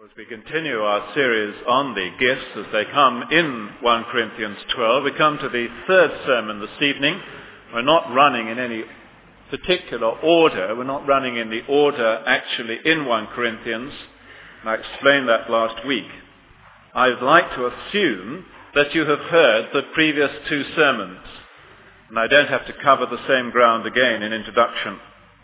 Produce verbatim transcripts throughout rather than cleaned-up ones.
As we continue our series on the gifts as they come in First Corinthians twelve, we come to the third sermon this evening. We're not running in any particular order. We're not running in the order actually in First Corinthians. And I explained that last week. I'd like to assume that you have heard the previous two sermons, and I don't have to cover the same ground again in introduction.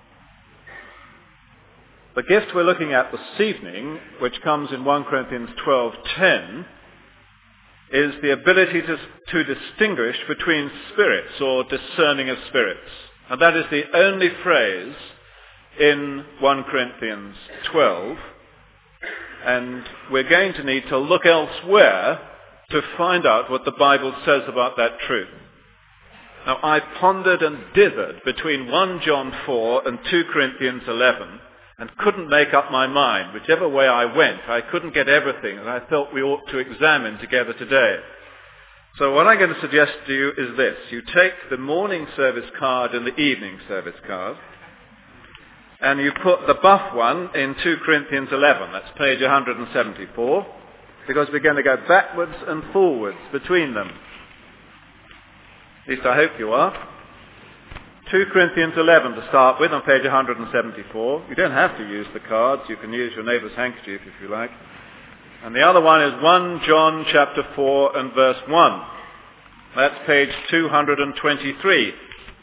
The gift we're looking at this evening, which comes in First Corinthians twelve ten, is the ability to, to distinguish between spirits or discerning of spirits. And that is the only phrase in First Corinthians twelve. And we're going to need to look elsewhere to find out what the Bible says about that truth. Now, I pondered and dithered between First John four and Second Corinthians eleven, and couldn't make up my mind. Whichever way I went, I couldn't get everything that I felt we ought to examine together today. So what I'm going to suggest to you is this. You take the morning service card and the evening service card, and you put the buff one in Second Corinthians eleven. That's page one hundred seventy-four, because we're going to go backwards and forwards between them. At least I hope you are. Second Corinthians eleven to start with on page one hundred seventy-four. You don't have to use the cards. You can use your neighbour's handkerchief if you like. And the other one is First John chapter four and verse one. That's page two hundred twenty-three.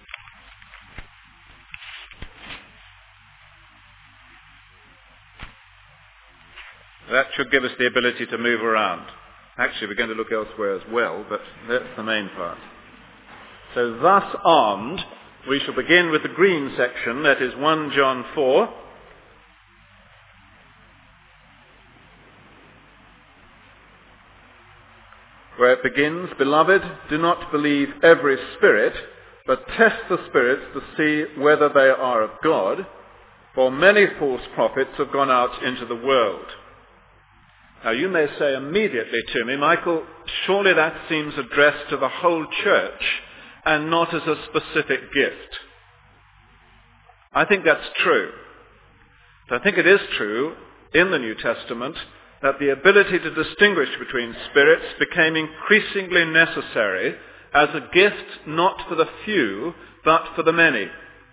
That should give us the ability to move around. Actually, we're going to look elsewhere as well, but that's the main part. So thus armed, we shall begin with the green section, that is First John four. Where it begins, "Beloved, do not believe every spirit, but test the spirits to see whether they are of God, for many false prophets have gone out into the world." Now you may say immediately to me, Michael, surely that seems addressed to the whole church and not as a specific gift. I think that's true. But I think it is true in the New Testament that the ability to distinguish between spirits became increasingly necessary as a gift not for the few, but for the many.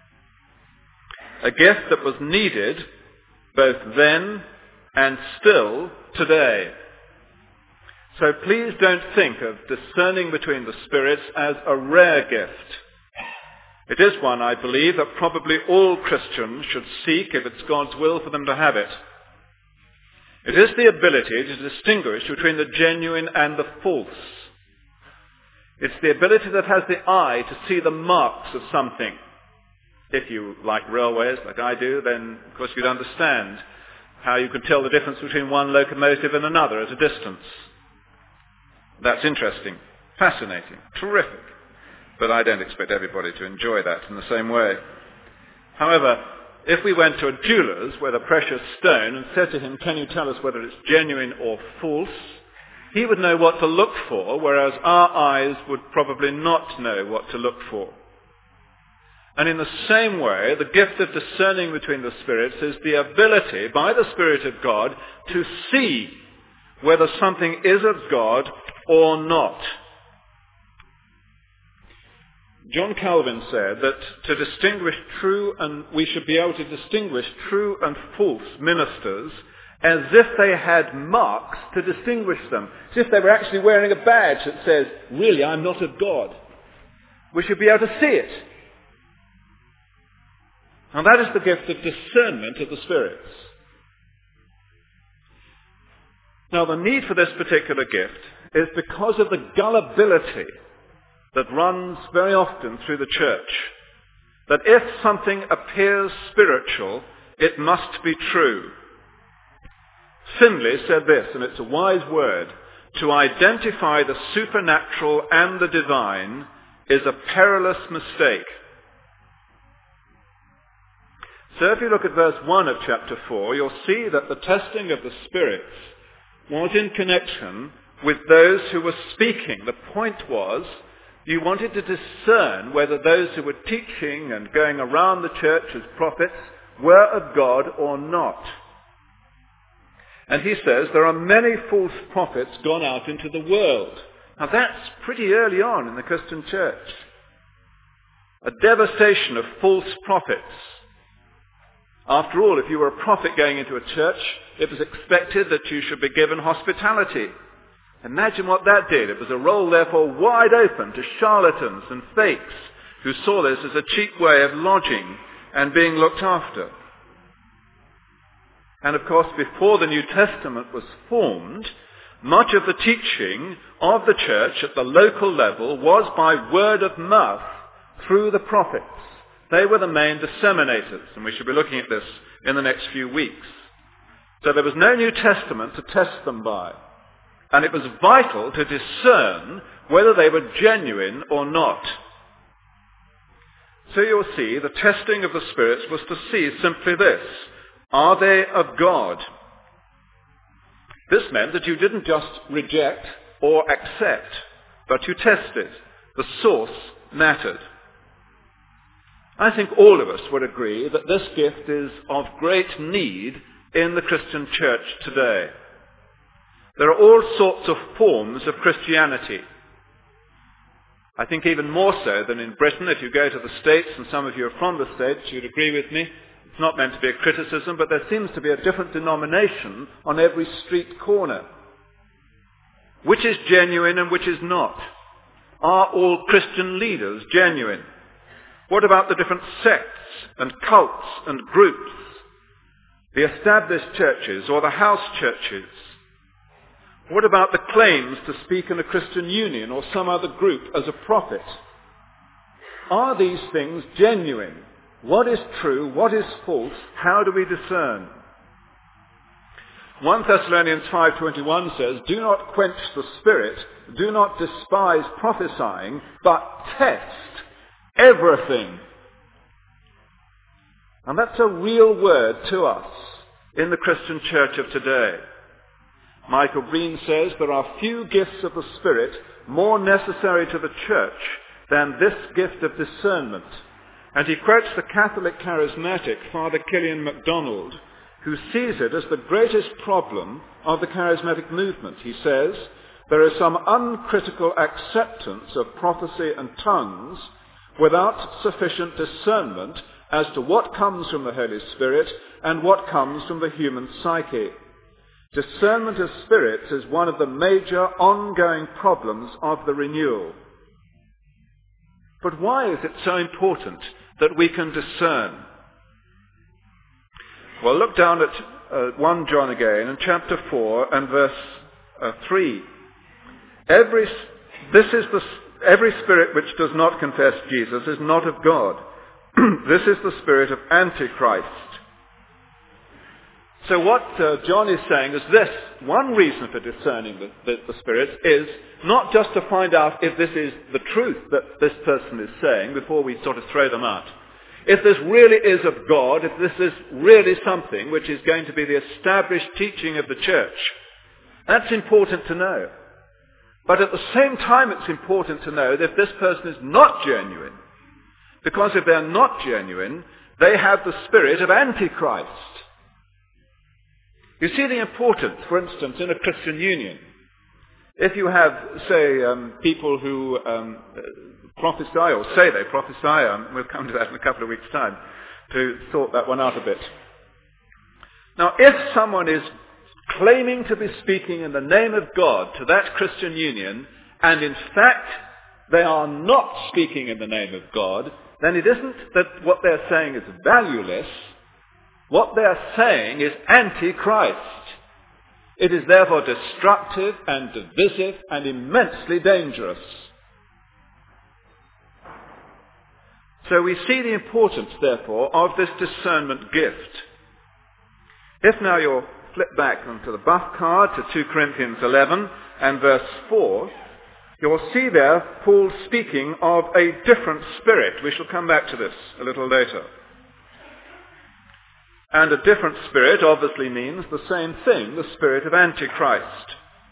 A gift that was needed both then and still today. So please don't think of discerning between the spirits as a rare gift. It is one, I believe, that probably all Christians should seek if it's God's will for them to have it. It is the ability to distinguish between the genuine and the false. It's the ability that has the eye to see the marks of something. If you like railways, like I do, then of course you'd understand how you could tell the difference between one locomotive and another at a distance. That's interesting, fascinating, terrific. But I don't expect everybody to enjoy that in the same way. However, if we went to a jeweler's with a precious stone and said to him, "Can you tell us whether it's genuine or false?" he would know what to look for, whereas our eyes would probably not know what to look for. And in the same way, the gift of discerning between the spirits is the ability, by the Spirit of God, to see whether something is of God or not. John Calvin said that to distinguish true and we should be able to distinguish true and false ministers as if they had marks to distinguish them, as if they were actually wearing a badge that says, "Really, I'm not of God." We should be able to see it. And that is the gift of discernment of the spirits. Now, the need for this particular gift is because of the gullibility that runs very often through the church. That if something appears spiritual, it must be true. Finley said this, and it's a wise word: "To identify the supernatural and the divine is a perilous mistake." So if you look at verse one of chapter four, you'll see that the testing of the spirits was in connection with those who were speaking. The point was, you wanted to discern whether those who were teaching and going around the church as prophets were of God or not. And he says there are many false prophets gone out into the world. Now that's pretty early on in the Christian church. A devastation of false prophets. After all, if you were a prophet going into a church, it was expected that you should be given hospitality. Imagine what that did. It was a role, therefore, wide open to charlatans and fakes who saw this as a cheap way of lodging and being looked after. And of course, before the New Testament was formed, much of the teaching of the church at the local level was by word of mouth through the prophets. They were the main disseminators, and we should be looking at this in the next few weeks. So there was no New Testament to test them by, and it was vital to discern whether they were genuine or not. So you'll see the testing of the spirits was to see simply this: are they of God? This meant that you didn't just reject or accept, but you tested. The source mattered. I think all of us would agree that this gift is of great need in the Christian church today. There are all sorts of forms of Christianity. I think even more so than in Britain. If you go to the States, and some of you are from the States, you'd agree with me. It's not meant to be a criticism, but there seems to be a different denomination on every street corner. Which is genuine and which is not? Are all Christian leaders genuine? What about the different sects and cults and groups? The established churches or the house churches? What about the claims to speak in a Christian union or some other group as a prophet? Are these things genuine? What is true? What is false? How do we discern? First Thessalonians five twenty-one says, "Do not quench the spirit, do not despise prophesying, but test everything." And that's a real word to us in the Christian church of today. Michael Breen says there are few gifts of the Spirit more necessary to the church than this gift of discernment. And he quotes the Catholic charismatic Father Killian MacDonald, who sees it as the greatest problem of the charismatic movement. He says, there is some uncritical acceptance of prophecy and tongues without sufficient discernment as to what comes from the Holy Spirit and what comes from the human psyche. Discernment of spirits is one of the major ongoing problems of the renewal. But why is it so important that we can discern? Well, look down at uh, First John again, in chapter four and verse uh, three. Every, this is the, every spirit which does not confess Jesus is not of God. This is the spirit of Antichrist. So what uh, John is saying is this: one reason for discerning the, the, the spirits is not just to find out if this is the truth that this person is saying before we sort of throw them out. If this really is of God, if this is really something which is going to be the established teaching of the church, that's important to know. But at the same time, it's important to know that if this person is not genuine, because if they're not genuine, they have the spirit of Antichrist. You see the importance, for instance, in a Christian union. If you have, say, um, people who um, prophesy, or say they prophesy, um, we'll come to that in a couple of weeks' time, to sort that one out a bit. Now, if someone is claiming to be speaking in the name of God to that Christian union, and in fact they are not speaking in the name of God, then it isn't that what they're saying is valueless. What they're saying is anti-Christ. It is therefore destructive and divisive and immensely dangerous. So we see the importance, therefore, of this discernment gift. If now you'll flip back onto the buff card to Second Corinthians eleven and verse four, you'll see there Paul speaking of a different spirit. We shall come back to this a little later. And a different spirit obviously means the same thing, the spirit of Antichrist.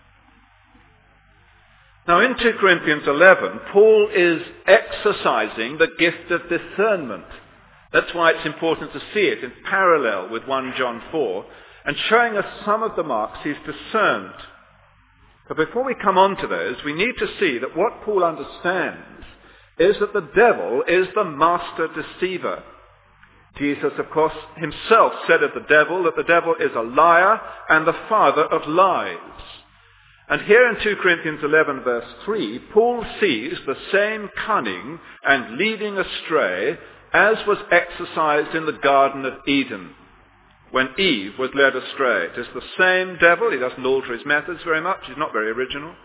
Now in Second Corinthians eleven, Paul is exercising the gift of discernment. That's why it's important to see it in parallel with First John four. and showing us some of the marks he's discerned. But before we come on to those, we need to see that what Paul understands is that the devil is the master deceiver. Jesus, of course, himself said of the devil that the devil is a liar and the father of lies. And here in two Corinthians eleven verse three, Paul sees the same cunning and leading astray as was exercised in the Garden of Eden, when Eve was led astray. It is the same devil. He doesn't alter his methods very much. He's not very original.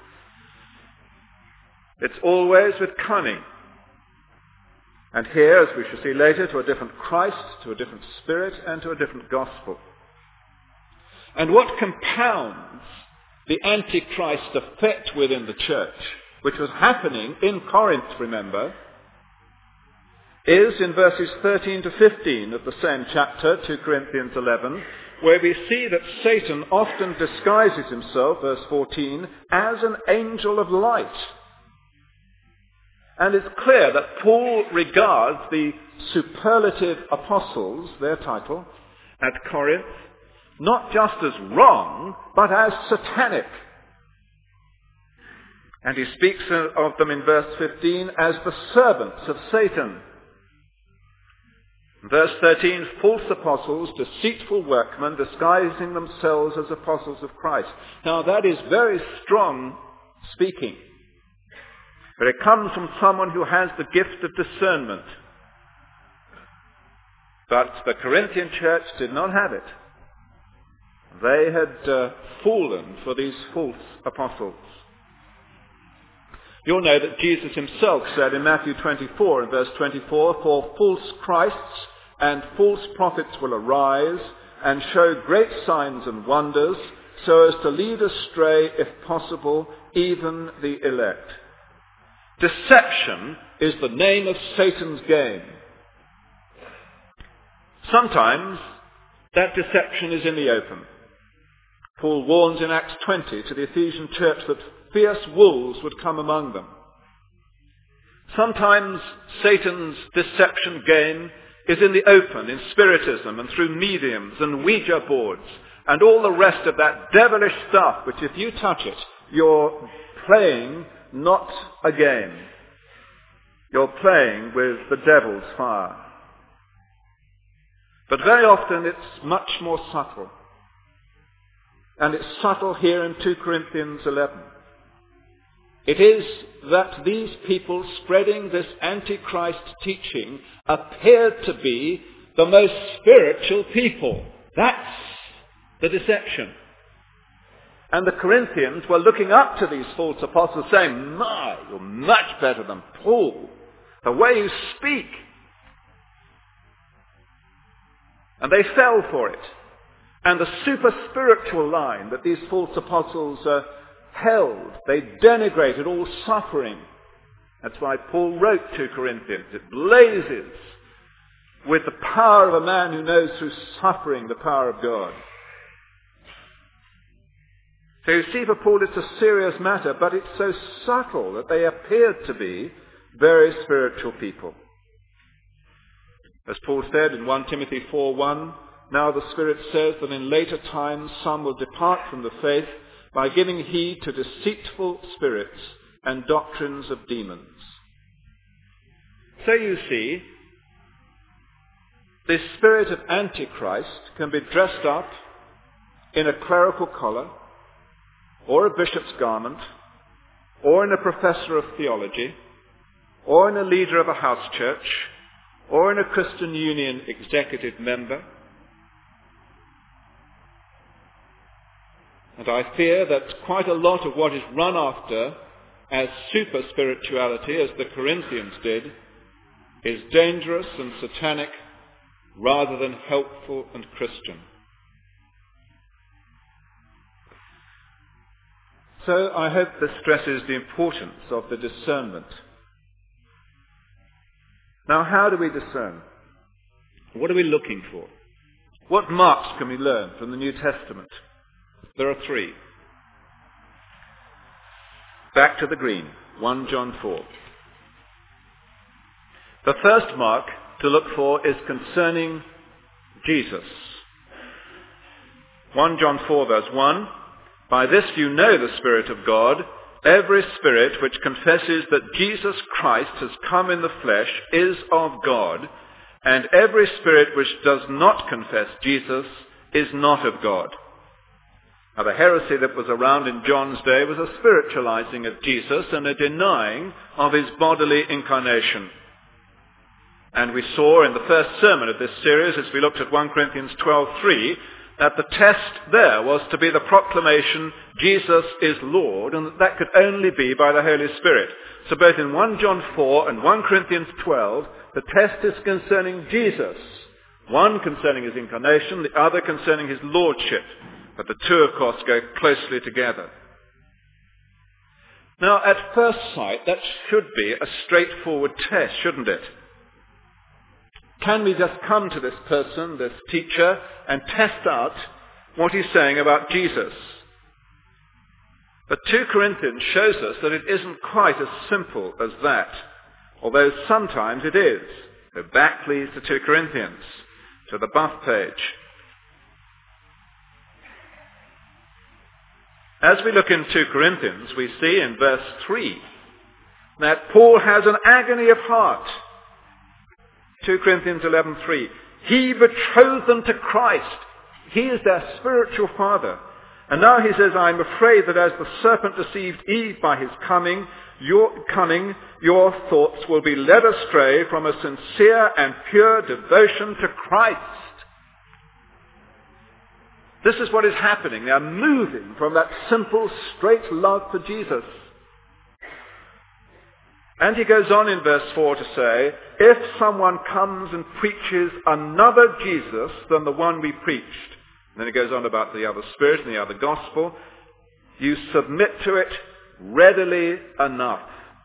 It's always with cunning. And here, as we shall see later, to a different Christ, to a different spirit, and to a different gospel. And what compounds the Antichrist effect within the church, which was happening in Corinth, remember, is in verses thirteen to fifteen of the same chapter, two Corinthians eleven, where we see that Satan often disguises himself, verse fourteen, as an angel of light. And it's clear that Paul regards the superlative apostles, their title, at Corinth, not just as wrong, but as satanic. And he speaks of them in verse fifteen as the servants of Satan. Verse thirteen, false apostles, deceitful workmen, disguising themselves as apostles of Christ. Now that is very strong speaking. But it comes from someone who has the gift of discernment. But the Corinthian church did not have it. They had uh, fallen for these false apostles. You'll know that Jesus himself said in Matthew twenty-four, in verse twenty-four, for false Christs and false prophets will arise and show great signs and wonders, so as to lead astray, if possible, even the elect. Deception is the name of Satan's game. Sometimes that deception is in the open. Paul warns in Acts twenty to the Ephesian church that fierce wolves would come among them. Sometimes Satan's deception game is in the open, in spiritism and through mediums and Ouija boards and all the rest of that devilish stuff, which if you touch it, you're playing not a game. You're playing with the devil's fire. But very often it's much more subtle. And it's subtle here in two Corinthians eleven. It is that these people spreading this Antichrist teaching appeared to be the most spiritual people. That's the deception. And the Corinthians were looking up to these false apostles saying, my, you're much better than Paul. The way you speak. And they fell for it. And the super spiritual line that these false apostles uh, held, they denigrated all suffering. That's why Paul wrote to Corinthians. It blazes with the power of a man who knows through suffering the power of God. So you see, for Paul it's a serious matter, but it's so subtle that they appeared to be very spiritual people. As Paul said in First Timothy four one, now the Spirit says that in later times some will depart from the faith by giving heed to deceitful spirits and doctrines of demons. So you see, this spirit of Antichrist can be dressed up in a clerical collar, or a bishop's garment, or in a professor of theology, or in a leader of a house church, or in a Christian Union executive member. And I fear that quite a lot of what is run after as super spirituality, as the Corinthians did, is dangerous and satanic rather than helpful and Christian. So I hope this stresses the importance of the discernment. Now, how do we discern? What are we looking for? What marks can we learn from the New Testament? There are three. Back to the green, First John four. The first mark to look for is concerning Jesus. First John four verse one, by this you know the Spirit of God. Every spirit which confesses that Jesus Christ has come in the flesh is of God, and every spirit which does not confess Jesus is not of God. Now the heresy that was around in John's day was a spiritualizing of Jesus and a denying of his bodily incarnation. And we saw in the first sermon of this series, as we looked at First Corinthians twelve three, that the test there was to be the proclamation, Jesus is Lord, and that that could only be by the Holy Spirit. So both in First John four and First Corinthians twelve, the test is concerning Jesus. One concerning his incarnation, the other concerning his lordship. But the two, of course, go closely together. Now, at first sight, that should be a straightforward test, shouldn't it? Can we just come to this person, this teacher, and test out what he's saying about Jesus? But Second Corinthians shows us that it isn't quite as simple as that, although sometimes it is. Go back, please, to Second Corinthians, to the buff page. As we look in Second Corinthians, we see in verse three that Paul has an agony of heart. Second Corinthians eleven three. He betrothed them to Christ. He is their spiritual father. And now he says, I am afraid that as the serpent deceived Eve by his coming, your cunning, your thoughts will be led astray from a sincere and pure devotion to Christ. This is what is happening. They are moving from that simple, straight love for Jesus. And he goes on in verse four to say, if someone comes and preaches another Jesus than the one we preached, and then he goes on about the other spirit and the other gospel, you submit to it readily enough.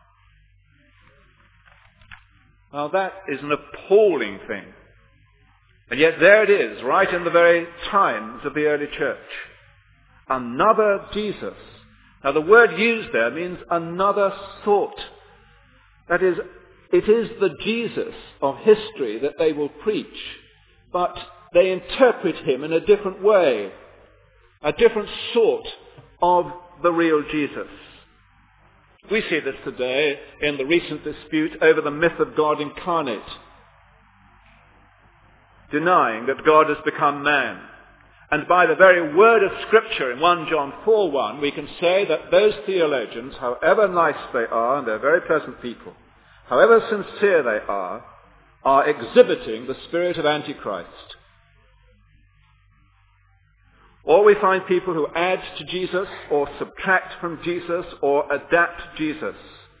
Now that is an appalling thing. And yet there it is, right in the very times of the early church. Another Jesus. Now the word used there means another sort. That is, it is the Jesus of history that they will preach, but they interpret him in a different way, a different sort of the real Jesus. We see this today in the recent dispute over the myth of God incarnate, denying that God has become man. And by the very word of Scripture in First John four one, we can say that those theologians, however nice they are, and they're very pleasant people, however sincere they are, are exhibiting the spirit of Antichrist. Or we find people who add to Jesus, or subtract from Jesus, or adapt Jesus.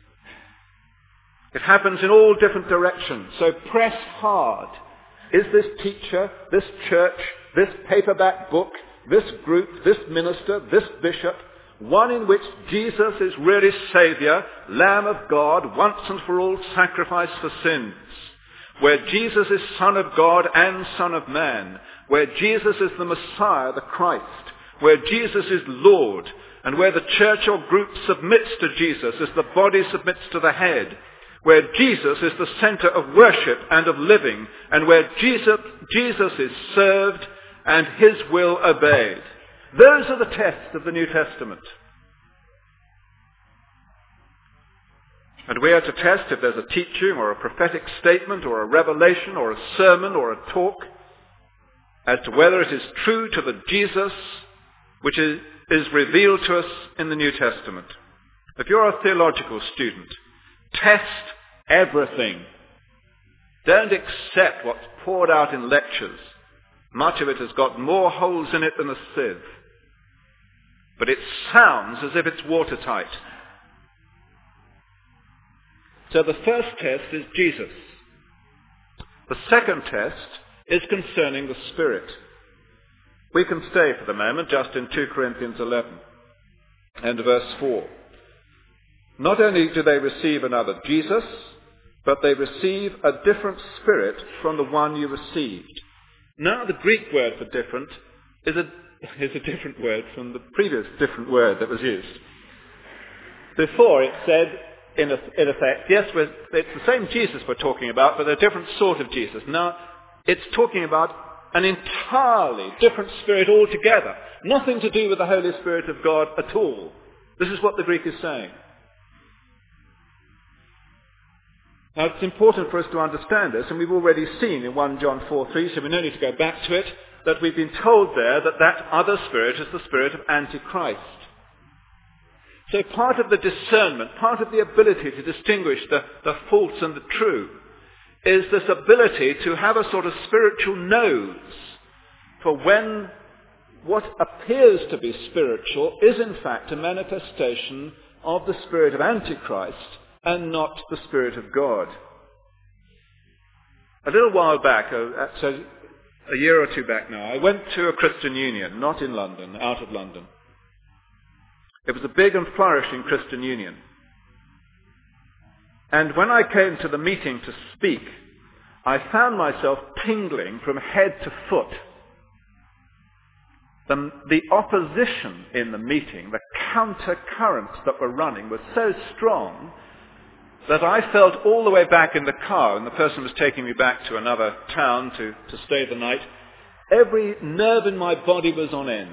It happens in all different directions. So press hard. Is this teacher, this church, this paperback book, this group, this minister, this bishop, one in which Jesus is really Saviour, Lamb of God, once and for all sacrifice for sins, where Jesus is Son of God and Son of Man, where Jesus is the Messiah, the Christ, where Jesus is Lord, and where the church or group submits to Jesus as the body submits to the head, where Jesus is the center of worship and of living, and where Jesus, Jesus is served and his will obeyed. Those are the tests of the New Testament. And we are to test if there's a teaching or a prophetic statement or a revelation or a sermon or a talk as to whether it is true to the Jesus which is, is revealed to us in the New Testament. If you're a theological student, test everything. Don't accept what's poured out in lectures. Much of it has got more holes in it than a sieve. But it sounds as if it's watertight. So the first test is Jesus. The second test is concerning the Spirit. We can stay for the moment just in Second Corinthians eleven and verse four. Not only do they receive another Jesus, but they receive a different Spirit from the one you received. Now the Greek word for different is a, is a different word from the previous different word that was used. Before it said, in, a, in effect, yes, we're, it's the same Jesus we're talking about, but a different sort of Jesus. Now, it's talking about An entirely different spirit altogether. Nothing to do with the Holy Spirit of God at all. This is what the Greek is saying. Now it's important for us to understand this, and we've already seen in First John four three, so we don't need to go back to it, that we've been told there that that other spirit is the spirit of Antichrist. So part of the discernment, part of the ability to distinguish the, the false and the true, is this ability to have a sort of spiritual nose for when what appears to be spiritual is in fact a manifestation of the spirit of Antichrist and not the Spirit of God. A little while back, uh, so a year or two back now, I went to a Christian Union, not in London, out of London. It was a big and flourishing Christian Union. And when I came to the meeting to speak, I found myself tingling from head to foot. The, the opposition in the meeting, the counter currents that were running were so strong that I felt all the way back in the car, and the person was taking me back to another town to, to stay the night, every nerve in my body was on end.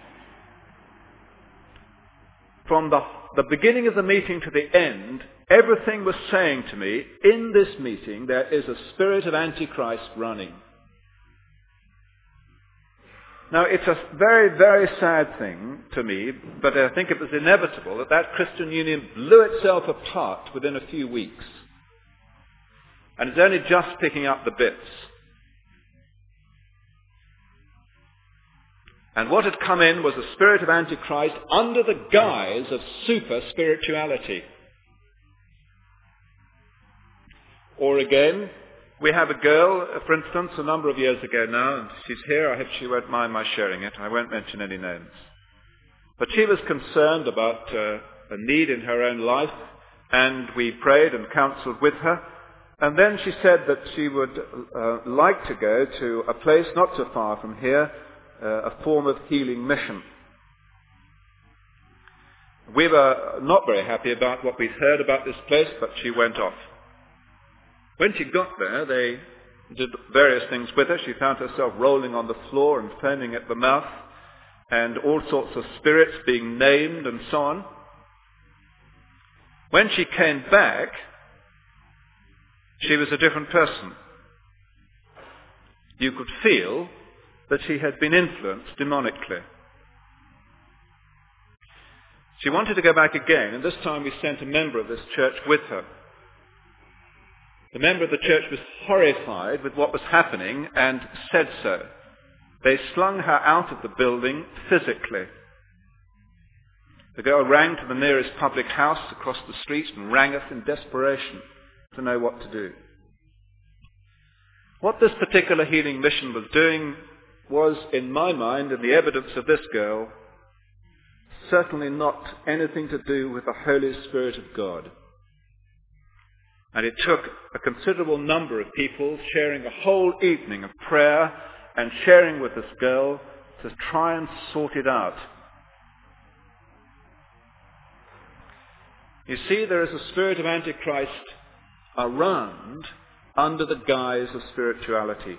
From the, the beginning of the meeting to the end, everything was saying to me, in this meeting there is a spirit of Antichrist running. Now, it's a very, very sad thing to me, but I think it was inevitable that that Christian Union blew itself apart within a few weeks. And it's only just picking up the bits. And what had come in was a spirit of Antichrist under the guise of super spirituality. Or again, we have a girl, for instance, a number of years ago now, and she's here. I hope she won't mind my sharing it. I won't mention any names. But she was concerned about uh, a need in her own life, and we prayed and counseled with her. And then she said that she would uh, like to go to a place not so far from here, uh, a form of healing mission. We were not very happy about what we'd heard about this place, but she went off. When she got there, they did various things with her. She found herself rolling on the floor and foaming at the mouth, and all sorts of spirits being named and so on. When she came back, she was a different person. You could feel that she had been influenced demonically. She wanted to go back again, and this time we sent a member of this church with her. The member of the church was horrified with what was happening and said so. They slung her out of the building physically. The girl ran to the nearest public house across the street and rang us in desperation to know what to do. What this particular healing mission was doing was, in my mind, and the evidence of this girl, certainly not anything to do with the Holy Spirit of God. And it took a considerable number of people sharing a whole evening of prayer and sharing with this girl to try and sort it out. You see, there is a spirit of Antichrist around under the guise of spirituality.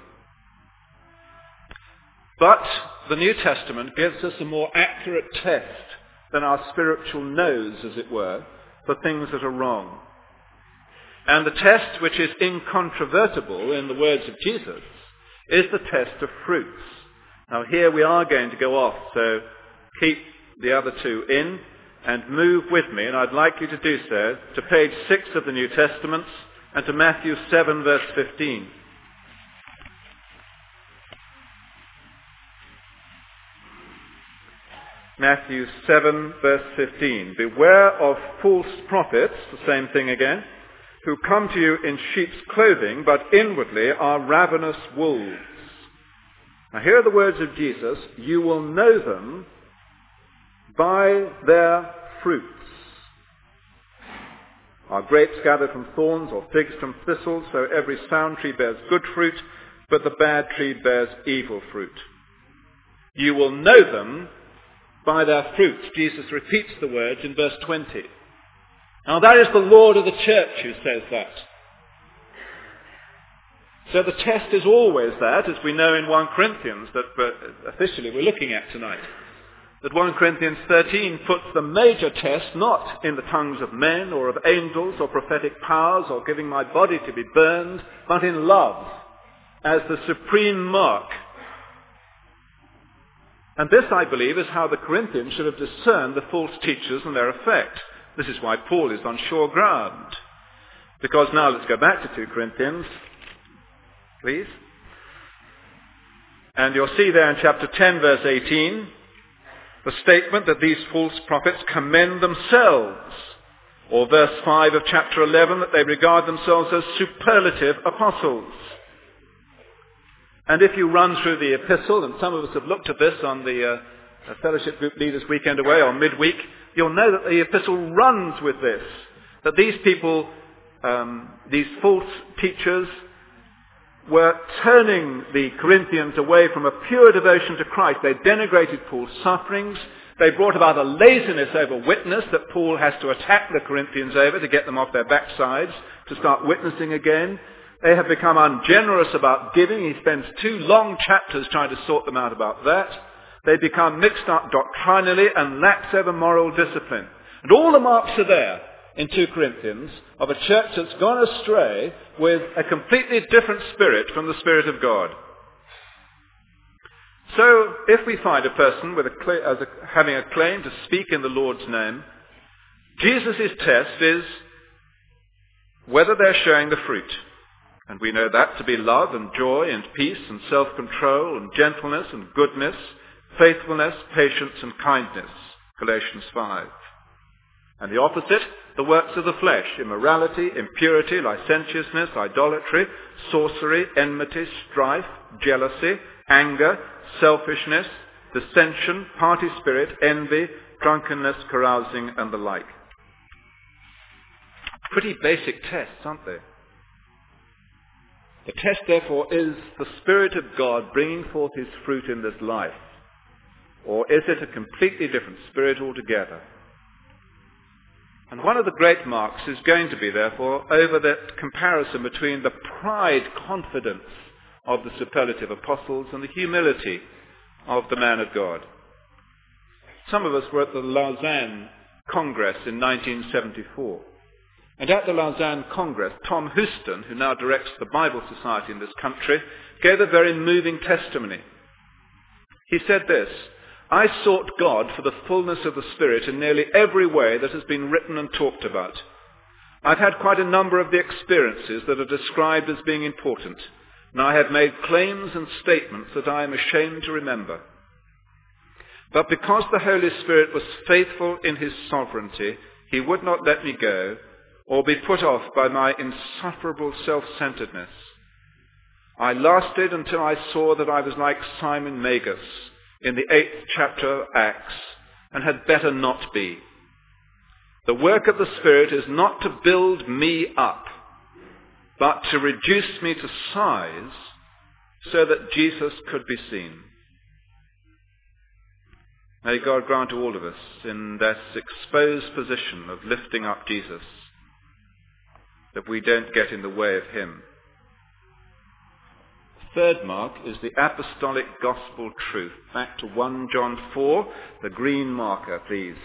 But the New Testament gives us a more accurate test than our spiritual nose, as it were, for things that are wrong. And the test, which is incontrovertible in the words of Jesus, is the test of fruits. Now here we are going to go off, so keep the other two in and move with me, and I'd like you to do so, to page six of the New Testament and to Matthew seven verse fifteen. Matthew seven verse fifteen. Beware of false prophets, the same thing again, who come to you in sheep's clothing, but inwardly are ravenous wolves. Now here are the words of Jesus. You will know them by their fruits. Are grapes gathered from thorns or figs from thistles? So every sound tree bears good fruit, but the bad tree bears evil fruit. You will know them by their fruits. Jesus repeats the words in verse twenty. Now that is the Lord of the church who says that. So the test is always that, as we know in First Corinthians, that uh, officially we're looking at tonight. That First Corinthians thirteen puts the major test not in the tongues of men or of angels or prophetic powers or giving my body to be burned, but in love as the supreme mark. And this, I believe, is how the Corinthians should have discerned the false teachers and their effect. This is why Paul is on sure ground. Because now let's go back to Second Corinthians, please. And you'll see there in chapter ten, verse eighteen, the statement that these false prophets commend themselves. Or verse five of chapter eleven, that they regard themselves as superlative apostles. And if you run through the epistle, and some of us have looked at this on the uh, Fellowship Group Leaders Weekend Away or midweek, you'll know that the epistle runs with this. That these people, um, these false teachers, were turning the Corinthians away from a pure devotion to Christ. They denigrated Paul's sufferings. They brought about a laziness over witness that Paul has to attack the Corinthians over to get them off their backsides, to start witnessing again. They have become ungenerous about giving. He spends two long chapters trying to sort them out about that. They become mixed up doctrinally and lax over moral discipline. And all the marks are there in Second Corinthians of a church that's gone astray with a completely different spirit from the Spirit of God. So if we find a person with a, as a having a claim to speak in the Lord's name, Jesus' test is whether they're showing the fruit. And we know that to be love and joy and peace and self-control and gentleness and goodness, faithfulness, patience and kindness, Galatians five. And the opposite, the works of the flesh, immorality, impurity, licentiousness, idolatry, sorcery, enmity, strife, jealousy, anger, selfishness, dissension, party spirit, envy, drunkenness, carousing, and the like. Pretty basic tests, aren't they? The test, therefore, is the Spirit of God bringing forth his fruit in this life? Or is it a completely different spirit altogether? And one of the great marks is going to be, therefore, over that comparison between the pride confidence of the superlative apostles and the humility of the man of God. Some of us were at the Lausanne Congress in nineteen seventy-four. And at the Lausanne Congress, Tom Houston, who now directs the Bible Society in this country, gave a very moving testimony. He said this: I sought God for the fullness of the Spirit in nearly every way that has been written and talked about. I've had quite a number of the experiences that are described as being important, and I have made claims and statements that I am ashamed to remember. But because the Holy Spirit was faithful in his sovereignty, he would not let me go or be put off by my insufferable self-centeredness. I lasted until I saw that I was like Simon Magus in the eighth chapter of Acts, and had better not be. The work of the Spirit is not to build me up, but to reduce me to size so that Jesus could be seen. May God grant to all of us in this exposed position of lifting up Jesus that we don't get in the way of him. Third mark is the apostolic gospel truth. Back to First John four, the green marker, please.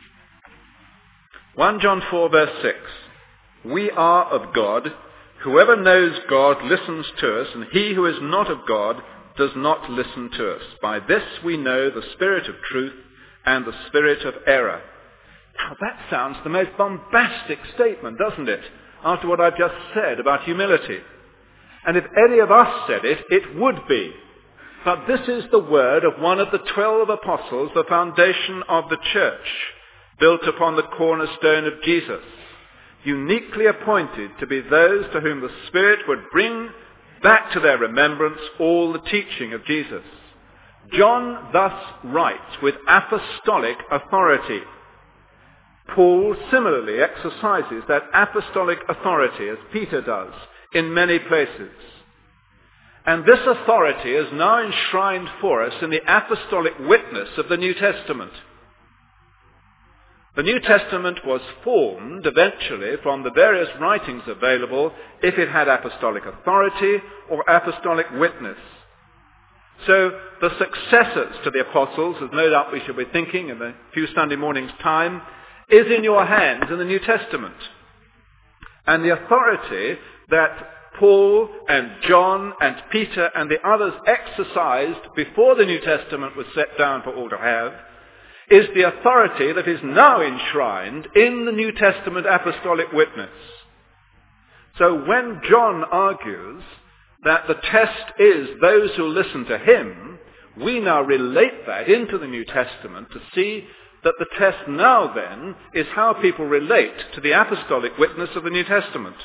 First John four, verse six. We are of God. Whoever knows God listens to us, and he who is not of God does not listen to us. By this we know the spirit of truth and the spirit of error. Now that sounds the most bombastic statement, doesn't it? After what I've just said about humility. And if any of us said it, it would be. But this is the word of one of the twelve apostles, the foundation of the church, built upon the cornerstone of Jesus, uniquely appointed to be those to whom the Spirit would bring back to their remembrance all the teaching of Jesus. John thus writes with apostolic authority. Paul similarly exercises that apostolic authority, as Peter does, in many places. And this authority is now enshrined for us in the apostolic witness of the New Testament. The New Testament was formed eventually from the various writings available if it had apostolic authority or apostolic witness. So the successors to the apostles, as no doubt we shall be thinking in a few Sunday mornings' time, is in your hands in the New Testament. And the authority that Paul and John and Peter and the others exercised before the New Testament was set down for all to have is the authority that is now enshrined in the New Testament apostolic witness. So when John argues that the test is those who listen to him, we now relate that into the New Testament to see that the test now then is how people relate to the apostolic witness of the New Testament.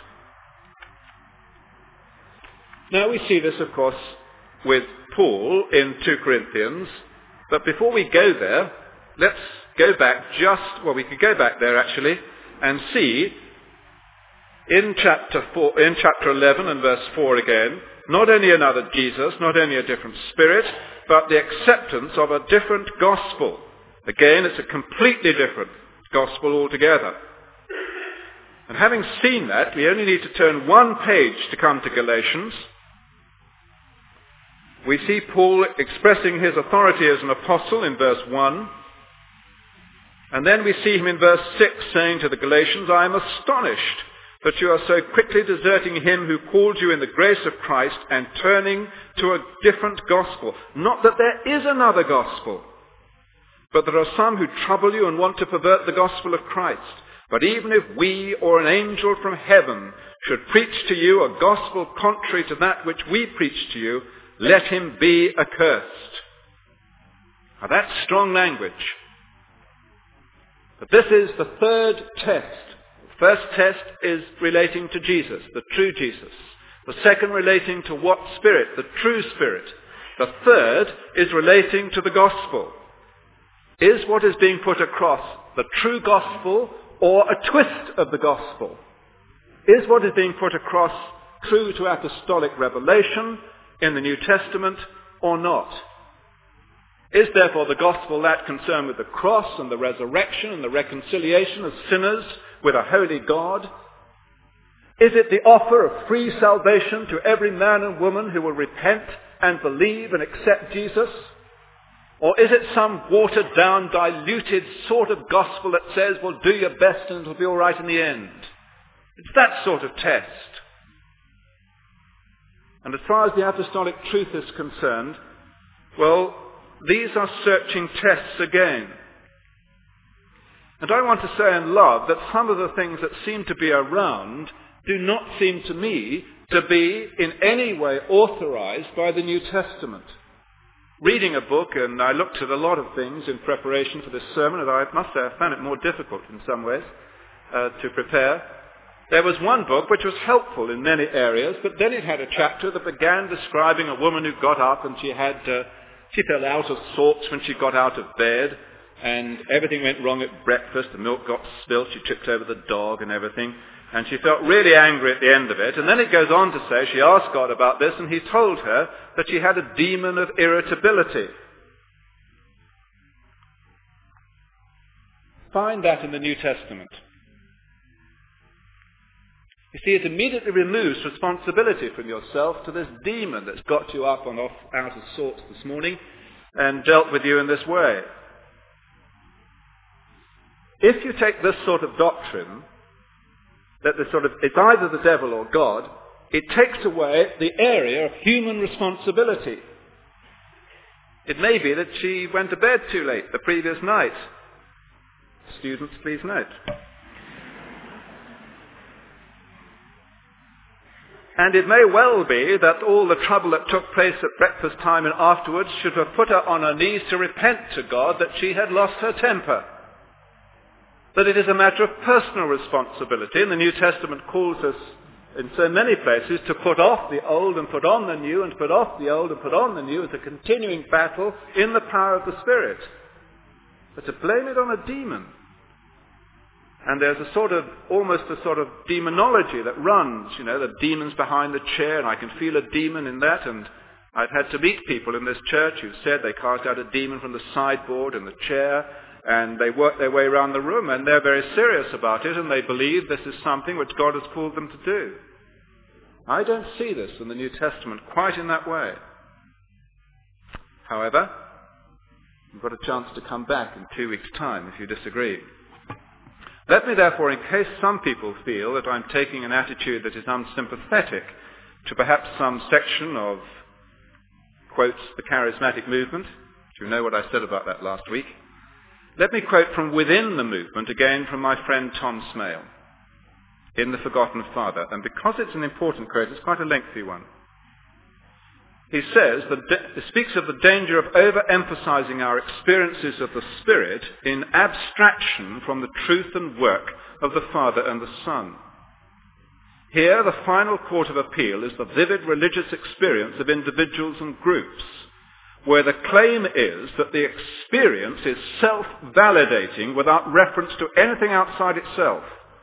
Now we see this, of course, with Paul in two Corinthians, but before we go there, let's go back just, well, we could go back there actually, and see in chapter four, in chapter eleven and verse four again, not only another Jesus, not only a different spirit, but the acceptance of a different gospel. Again, it's a completely different gospel altogether. And having seen that, we only need to turn one page to come to Galatians. We see Paul expressing his authority as an apostle in verse one. And then we see him in verse six saying to the Galatians, I am astonished that you are so quickly deserting him who called you in the grace of Christ and turning to a different gospel. Not that there is another gospel, but there are some who trouble you and want to pervert the gospel of Christ. But even if we or an angel from heaven should preach to you a gospel contrary to that which we preach to you, let him be accursed. Now that's strong language. But this is the third test. The first test is relating to Jesus, the true Jesus. The second relating to what spirit? The true spirit. The third is relating to the gospel. Is what is being put across the true gospel or a twist of the gospel? Is what is being put across true to apostolic revelation in the New Testament or not? Is therefore the gospel that concerned with the cross and the resurrection and the reconciliation of sinners with a holy God? Is it the offer of free salvation to every man and woman who will repent and believe and accept Jesus? Or is it some watered down, diluted sort of gospel that says, well, do your best and it'll be all right in the end? It's that sort of test. And as far as the apostolic truth is concerned, well, these are searching tests again. And I want to say in love that some of the things that seem to be around do not seem to me to be in any way authorized by the New Testament. Reading a book, and I looked at a lot of things in preparation for this sermon, and I must say I found it more difficult in some ways uh, to prepare. There was one book which was helpful in many areas, but then it had a chapter that began describing a woman who got up and she had uh, she felt out of sorts when she got out of bed, and everything went wrong at breakfast. The milk got spilt, she tripped over the dog and everything, and she felt really angry at the end of it. And then it goes on to say she asked God about this, and he told her that she had a demon of irritability. Find that in the New Testament. You see, it immediately removes responsibility from yourself to this demon that's got you up and off out of sorts this morning and dealt with you in this way. If you take this sort of doctrine, that the sort of it's either the devil or God, it takes away the area of human responsibility. It may be that she went to bed too late the previous night. Students, please note. And it may well be that all the trouble that took place at breakfast time and afterwards should have put her on her knees to repent to God that she had lost her temper. That it is a matter of personal responsibility, and the New Testament calls us in so many places to put off the old and put on the new, and put off the old and put on the new as a continuing battle in the power of the Spirit. But to blame it on a demon. And there's a sort of, almost a sort of demonology that runs, you know, the demon's behind the chair, and I can feel a demon in that, and I've had to meet people in this church who said they cast out a demon from the sideboard and the chair, And they work their way around the room, and they're very serious about it, and they believe this is something which God has called them to do. I don't see this in the New Testament quite in that way. However, you've got a chance to come back in two weeks' time if you disagree. Let me therefore, in case some people feel that I'm taking an attitude that is unsympathetic to perhaps some section of, quotes, the charismatic movement, you know what I said about that last week, let me quote from within the movement, again from my friend Tom Smale, in The Forgotten Father. And because it's an important quote, it's quite a lengthy one. He says, that he speaks of the danger of overemphasizing our experiences of the Spirit in abstraction from the truth and work of the Father and the Son. Here, the final court of appeal is the vivid religious experience of individuals and groups, where the claim is that the experience is self-validating without reference to anything outside itself.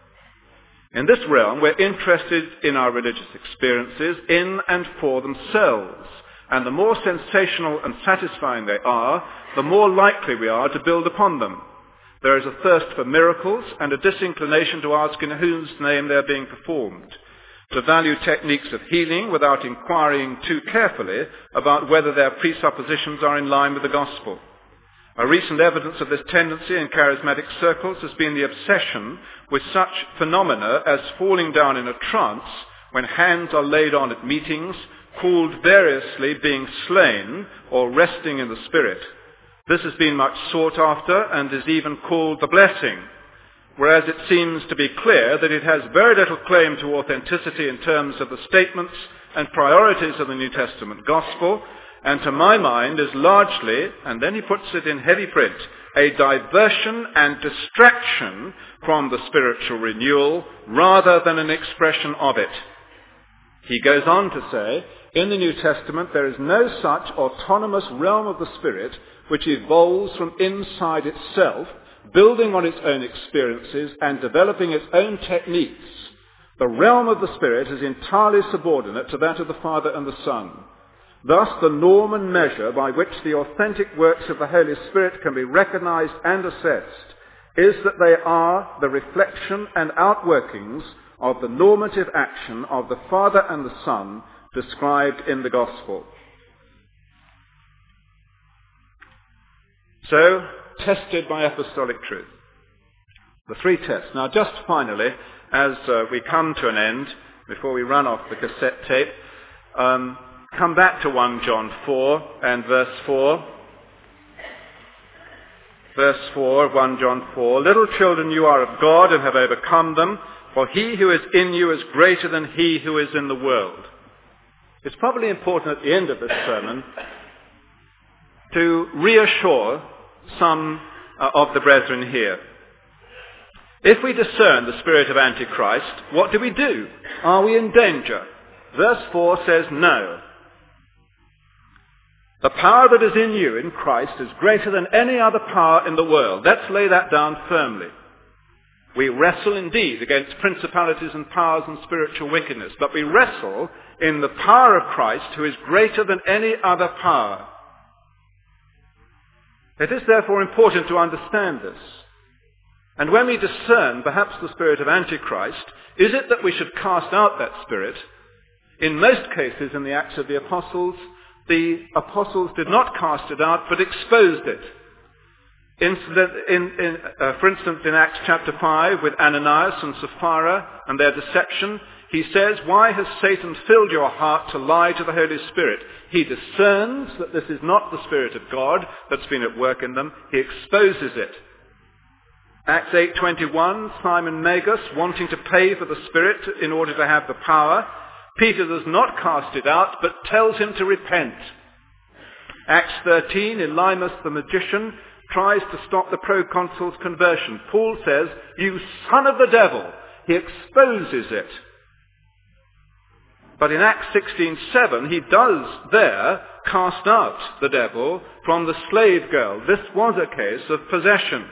In this realm, we're interested in our religious experiences in and for themselves, and the more sensational and satisfying they are, the more likely we are to build upon them. There is a thirst for miracles and a disinclination to ask in whose name they are being performed, to value techniques of healing without inquiring too carefully about whether their presuppositions are in line with the gospel. A recent evidence of this tendency in charismatic circles has been the obsession with such phenomena as falling down in a trance when hands are laid on at meetings, called variously being slain or resting in the Spirit. This has been much sought after and is even called the blessing, whereas it seems to be clear that it has very little claim to authenticity in terms of the statements and priorities of the New Testament gospel, and to my mind is largely, and then he puts it in heavy print, a diversion and distraction from the spiritual renewal rather than an expression of it. He goes on to say, in the New Testament there is no such autonomous realm of the Spirit which evolves from inside itself, building on its own experiences and developing its own techniques. The realm of the Spirit is entirely subordinate to that of the Father and the Son. Thus, the norm and measure by which the authentic works of the Holy Spirit can be recognized and assessed is that they are the reflection and outworkings of the normative action of the Father and the Son described in the Gospel. So, tested by apostolic truth. The three tests. Now, just finally, as uh, we come to an end, before we run off the cassette tape, um, come back to First John four and verse four. Verse four of First John four, little children, you are of God and have overcome them, for he who is in you is greater than he who is in the world. It's probably important at the end of this sermon to reassure some uh, of the brethren here. If we discern the spirit of Antichrist, what do we do? Are we in danger? Verse four says no. The power that is in you, in Christ, is greater than any other power in the world. Let's lay that down firmly. We wrestle indeed against principalities and powers and spiritual wickedness, but we wrestle in the power of Christ, who is greater than any other power. It is therefore important to understand this. And when we discern perhaps the spirit of Antichrist, is it that we should cast out that spirit? In most cases in the Acts of the Apostles, the apostles did not cast it out, but exposed it. Incident, in, in, uh, for instance, in Acts chapter five, with Ananias and Sapphira and their deception, he says, why has Satan filled your heart to lie to the Holy Spirit? He discerns that this is not the Spirit of God that's been at work in them. He exposes it. Acts eight twenty-one, Simon Magus wanting to pay for the Spirit in order to have the power. Peter does not cast it out, but tells him to repent. Acts thirteen, Elymas the magician tries to stop the proconsul's conversion. Paul says, you son of the devil. He exposes it. But in Acts sixteen seven, he does there cast out the devil from the slave girl. This was a case of possession.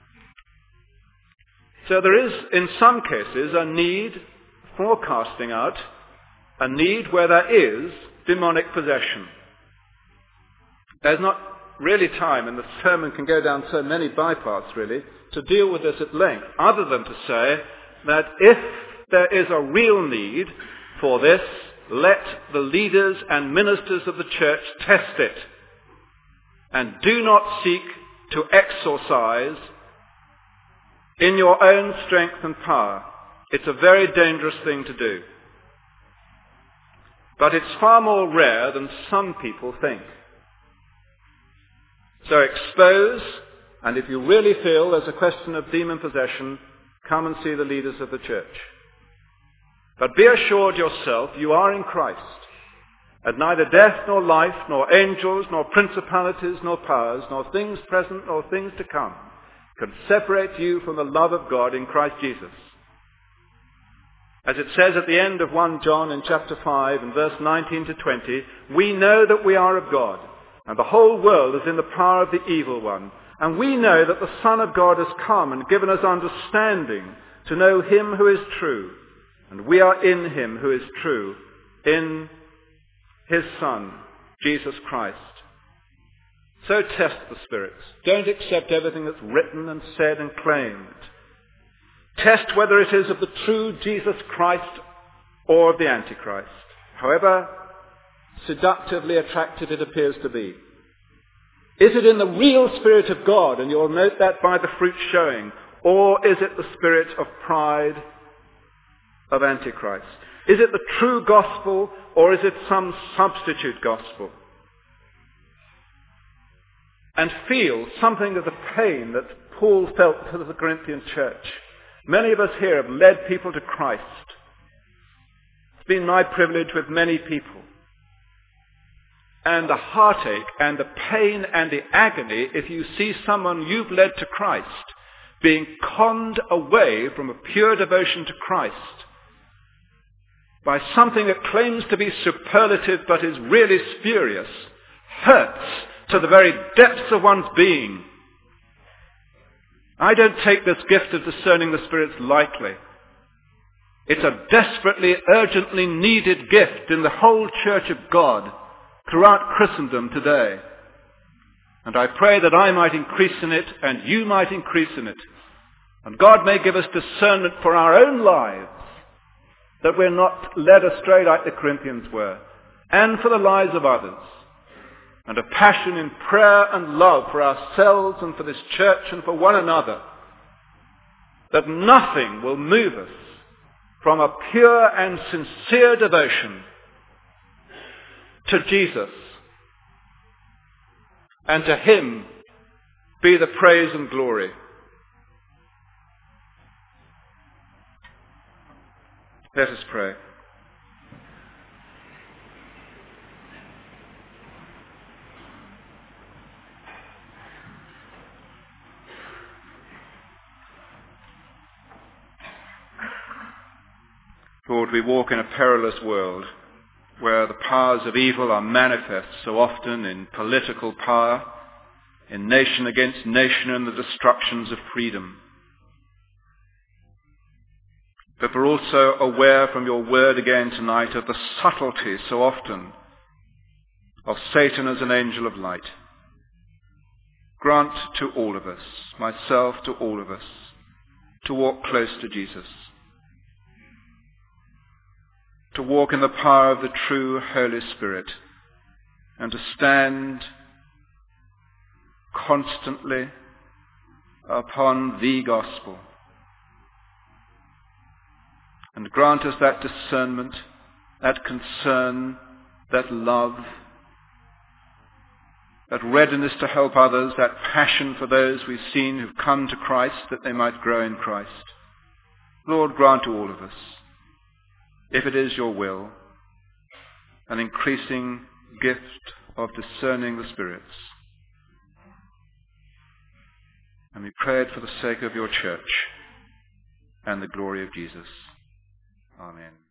So there is, in some cases, a need for casting out, a need where there is demonic possession. There's not really time, and the sermon can go down so many bypaths really, to deal with this at length, other than to say that if there is a real need for this, let the leaders and ministers of the church test it. And do not seek to exorcise in your own strength and power. It's a very dangerous thing to do. But it's far more rare than some people think. So expose, and if you really feel there's a question of demon possession, come and see the leaders of the church. But be assured yourself you are in Christ, and neither death nor life, nor angels, nor principalities, nor powers, nor things present, nor things to come can separate you from the love of God in Christ Jesus. As it says at the end of First John in chapter five and verse nineteen to twenty, we know that we are of God, and the whole world is in the power of the evil one. And we know that the Son of God has come and given us understanding to know him who is true. And we are in him who is true, in his Son, Jesus Christ. So test the spirits. Don't accept everything that's written and said and claimed. Test whether it is of the true Jesus Christ or of the Antichrist, however seductively attractive it appears to be. Is it in the real Spirit of God, and you'll note that by the fruit showing, or is it the spirit of pride of Antichrist? Is it the true gospel, or is it some substitute gospel? And feel something of the pain that Paul felt for the Corinthian church. Many of us here have led people to Christ. It's been my privilege with many people. And the heartache and the pain and the agony if you see someone you've led to Christ being conned away from a pure devotion to Christ by something that claims to be superlative but is really spurious, hurts to the very depths of one's being. I don't take this gift of discerning the spirits lightly. It's a desperately, urgently needed gift in the whole church of God throughout Christendom today. And I pray that I might increase in it and you might increase in it. And God may give us discernment for our own lives, that we're not led astray like the Corinthians were, and for the lives of others. And a passion in prayer and love for ourselves and for this church and for one another, that nothing will move us from a pure and sincere devotion to Jesus. And to him be the praise and glory. Let us pray. Lord, we walk in a perilous world where the powers of evil are manifest so often in political power, in nation against nation, and the destructions of freedom. But we're also aware from your word again tonight of the subtlety so often of Satan as an angel of light. Grant to all of us, myself to all of us, to walk close to Jesus, to walk in the power of the true Holy Spirit, and to stand constantly upon the gospel. And grant us that discernment, that concern, that love, that readiness to help others, that passion for those we've seen who've come to Christ that they might grow in Christ. Lord, grant to all of us, if it is your will, an increasing gift of discerning the spirits. And we pray it for the sake of your church and the glory of Jesus. Amen.